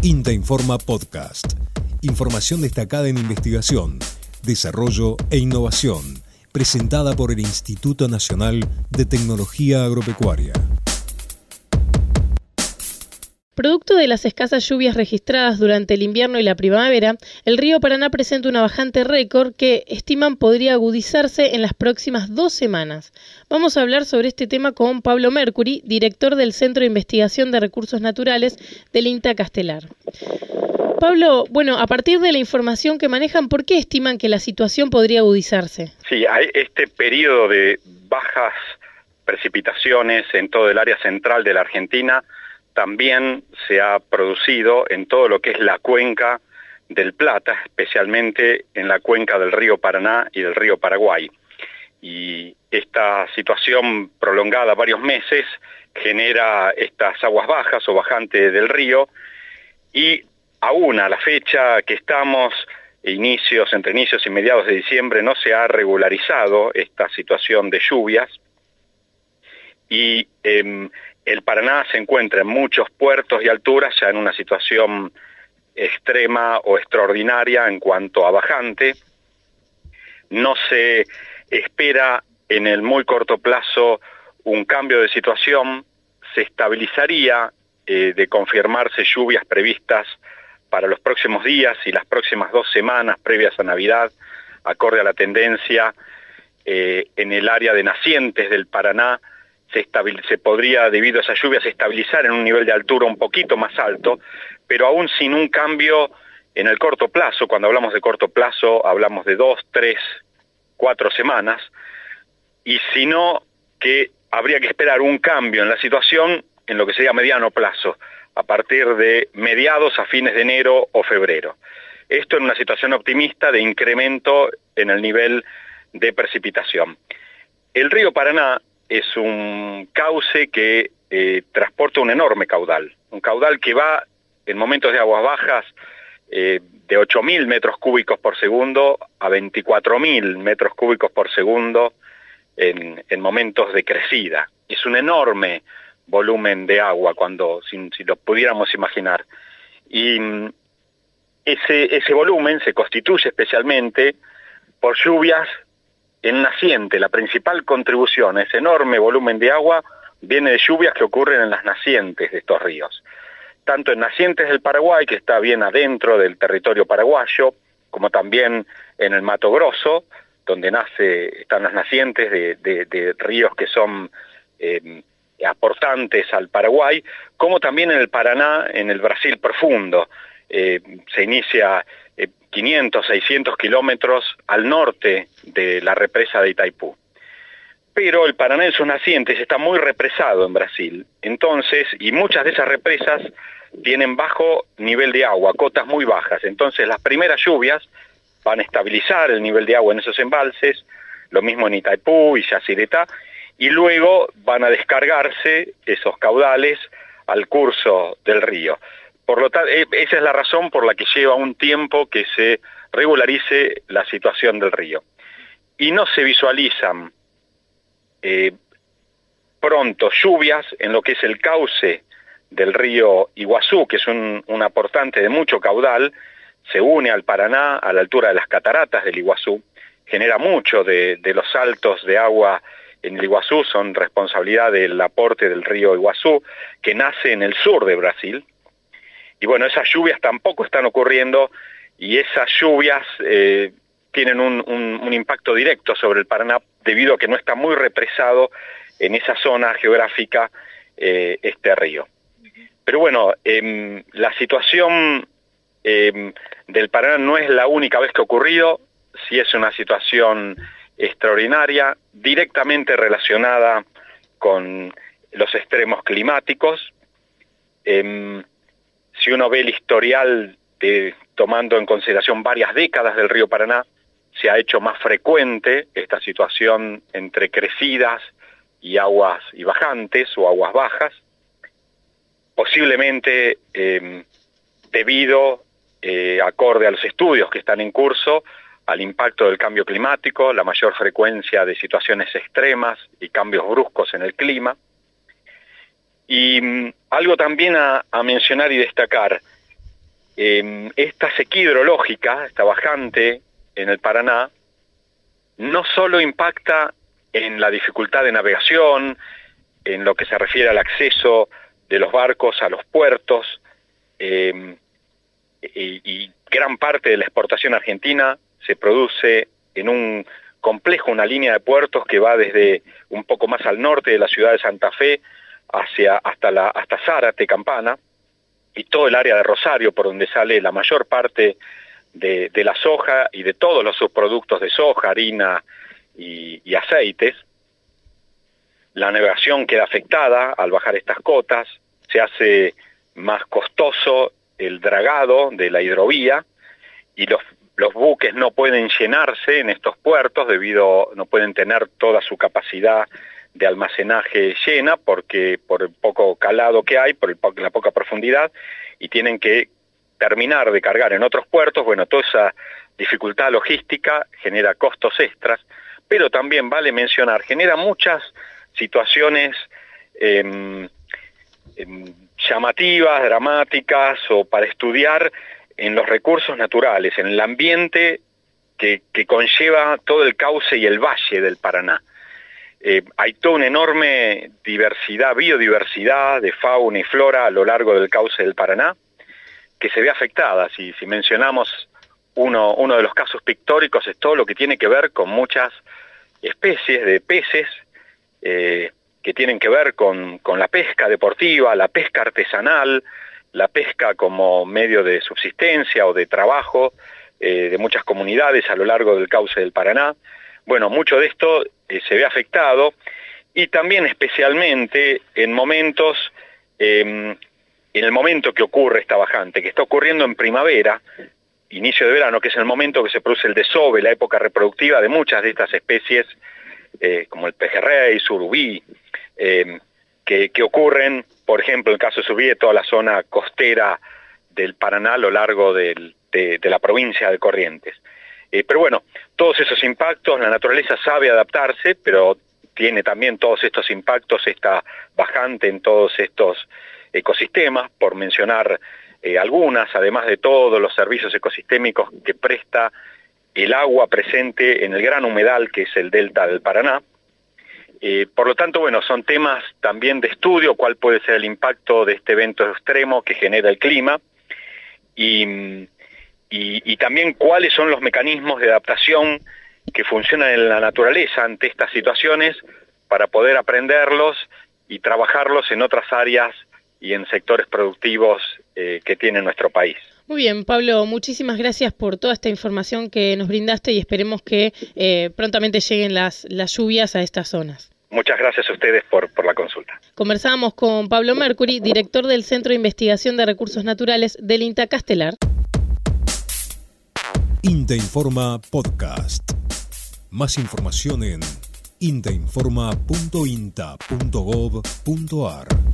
INTA Informa Podcast. Información destacada en investigación, desarrollo e innovación, presentada por el Instituto Nacional de Tecnología Agropecuaria. Producto de las escasas lluvias registradas durante el invierno y la primavera, el río Paraná presenta una bajante récord que estiman podría agudizarse en las próximas 2 semanas. Vamos a hablar sobre este tema con Pablo Mercury, director del Centro de Investigación de Recursos Naturales del INTA Castelar. Pablo, a partir de la información que manejan, ¿por qué estiman que la situación podría agudizarse? Sí, hay este periodo de bajas precipitaciones en todo el área central de la Argentina también se ha producido en todo lo que es la cuenca del Plata, especialmente en la cuenca del río Paraná y del río Paraguay. Y esta situación prolongada varios meses genera estas aguas bajas o bajantes del río, y aún a la fecha que estamos, entre inicios y mediados de diciembre, no se ha regularizado esta situación de lluvias, y el Paraná se encuentra en muchos puertos y alturas ya en una situación extrema o extraordinaria en cuanto a bajante. No se espera en el muy corto plazo un cambio de situación. Se estabilizaría de confirmarse lluvias previstas para los próximos días y las próximas 2 semanas previas a Navidad, acorde a la tendencia en el área de nacientes del Paraná. Se podría, debido a esas lluvias, estabilizar en un nivel de altura un poquito más alto, pero aún sin un cambio en el corto plazo. Cuando hablamos de corto plazo, hablamos de 2, 3, 4 semanas, y sino que habría que esperar un cambio en la situación en lo que sería mediano plazo, a partir de mediados a fines de enero o febrero. Esto en una situación optimista de incremento en el nivel de precipitación. El río Paraná es un cauce que transporta un enorme caudal, un caudal que va en momentos de aguas bajas de 8.000 metros cúbicos por segundo a 24.000 metros cúbicos por segundo en momentos de crecida. Es un enorme volumen de agua, si lo pudiéramos imaginar. Y ese volumen se constituye especialmente por lluvias en naciente. La principal contribución a ese enorme volumen de agua viene de lluvias que ocurren en las nacientes de estos ríos. Tanto en nacientes del Paraguay, que está bien adentro del territorio paraguayo, como también en el Mato Grosso, donde están las nacientes de ríos que son aportantes al Paraguay, como también en el Paraná, en el Brasil profundo. Se inicia 500, 600 kilómetros al norte de la represa de Itaipú. Pero el Paraná en sus nacientes está muy represado en Brasil, entonces, y muchas de esas represas tienen bajo nivel de agua, cotas muy bajas. Entonces las primeras lluvias van a estabilizar el nivel de agua en esos embalses, lo mismo en Itaipú y Yacyretá, y luego van a descargarse esos caudales al curso del río. Por lo tanto, esa es la razón por la que lleva un tiempo que se regularice la situación del río. Y no se visualizan pronto lluvias en lo que es el cauce del río Iguazú, que es un aportante de mucho caudal, se une al Paraná a la altura de las cataratas del Iguazú, genera mucho de los saltos de agua en el Iguazú, son responsabilidad del aporte del río Iguazú, que nace en el sur de Brasil. Y esas lluvias tampoco están ocurriendo, y esas lluvias tienen un impacto directo sobre el Paraná, debido a que no está muy represado en esa zona geográfica este río. Pero la situación del Paraná no es la única vez que ha ocurrido, sí es una situación extraordinaria, directamente relacionada con los extremos climáticos. Si uno ve el historial tomando en consideración varias décadas del río Paraná, se ha hecho más frecuente esta situación entre crecidas y aguas y bajantes o aguas bajas, posiblemente debido, acorde a los estudios que están en curso, al impacto del cambio climático, la mayor frecuencia de situaciones extremas y cambios bruscos en el clima. Y algo también a mencionar y destacar, esta sequía hidrológica, esta bajante en el Paraná, no solo impacta en la dificultad de navegación, en lo que se refiere al acceso de los barcos a los puertos, y gran parte de la exportación argentina se produce en un complejo, una línea de puertos que va desde un poco más al norte de la ciudad de Santa Fe hasta Zárate, Campana, y todo el área de Rosario, por donde sale la mayor parte de la soja y de todos los subproductos de soja, harina y aceites. La navegación queda afectada al bajar estas cotas, se hace más costoso el dragado de la hidrovía, y los buques no pueden llenarse en estos puertos no pueden tener toda su capacidad de almacenaje llena por el poco calado que hay, la poca profundidad, y tienen que terminar de cargar en otros puertos. Bueno, toda esa dificultad logística genera costos extras, pero también vale mencionar, genera muchas situaciones llamativas, dramáticas, o para estudiar en los recursos naturales, en el ambiente que conlleva todo el cauce y el valle del Paraná. Hay toda una enorme biodiversidad de fauna y flora a lo largo del cauce del Paraná, que se ve afectada. Si mencionamos uno de los casos pictóricos, es todo lo que tiene que ver con muchas especies de peces, que tienen que ver con la pesca deportiva, la pesca artesanal, la pesca como medio de subsistencia o de trabajo de muchas comunidades a lo largo del cauce del Paraná. Bueno, mucho de esto se ve afectado, y también especialmente en el momento que ocurre esta bajante, que está ocurriendo en primavera, inicio de verano, que es el momento que se produce el desove, la época reproductiva de muchas de estas especies, como el pejerrey, surubí, que ocurren, por ejemplo, en el caso de surubí, de toda la zona costera del Paraná a lo largo de la provincia de Corrientes. Pero bueno, todos esos impactos, la naturaleza sabe adaptarse, pero tiene también todos estos impactos, esta bajante en todos estos ecosistemas, por mencionar algunas, además de todos los servicios ecosistémicos que presta el agua presente en el gran humedal que es el delta del Paraná. Por lo tanto, bueno, son temas también de estudio, cuál puede ser el impacto de este evento extremo que genera el clima, y también cuáles son los mecanismos de adaptación que funcionan en la naturaleza ante estas situaciones, para poder aprenderlos y trabajarlos en otras áreas y en sectores productivos que tiene nuestro país. Muy bien, Pablo, muchísimas gracias por toda esta información que nos brindaste, y esperemos que prontamente lleguen las lluvias a estas zonas. Muchas gracias a ustedes por la consulta. Conversábamos con Pablo Mercury, director del Centro de Investigación de Recursos Naturales del INTA Castelar. INTA Informa Podcast. Más información en intainforma.inta.gov.ar.